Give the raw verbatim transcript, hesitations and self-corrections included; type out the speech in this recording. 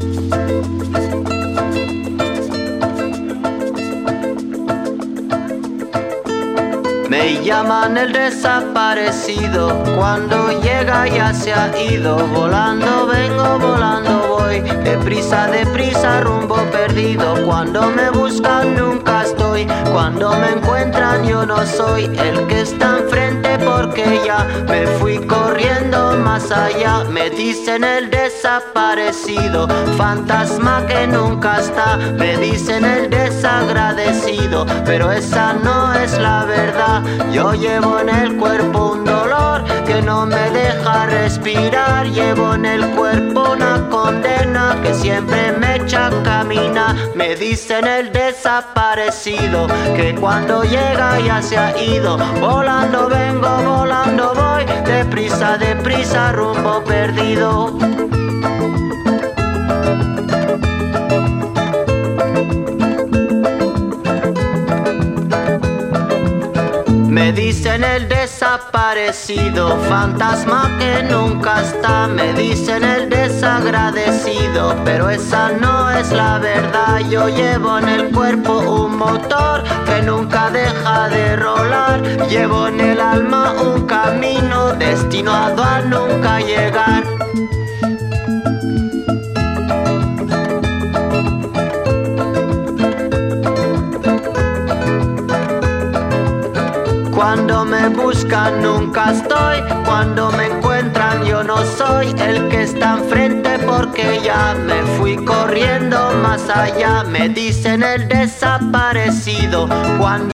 Me llaman el desaparecido, cuando llega ya se ha ido. Volando vengo, volando voy, deprisa, deprisa, rumbo perdido. Cuando me buscan nunca estoy, cuando me encuentran yo no soy el que está enfrente, porque ya me fui corriendo más allá. Me dicen el desaparecido, fantasma que nunca está. Me dicen el desagradecido, pero esa no es la verdad. Yo llevo en el cuerpo un dolor que no me deja respirar. Llevo en el cuerpo una condena que siempre me echa a caminar. Me dicen el desaparecido, que cuando llega ya se ha ido. Volando vengo, volando voy, deprisa, deprisa, rumbo perdido. Me dicen el desaparecido, fantasma que nunca está. Me dicen el desagradecido, pero esa no es la verdad. Yo llevo en el cuerpo un motor que nunca deja de rolar. Llevo en el alma un camino destinado a nunca llegar. Cuando me buscan nunca estoy, cuando me encuentran yo no soy el que está enfrente, porque ya me fui corriendo más allá. Me dicen el desaparecido, cuando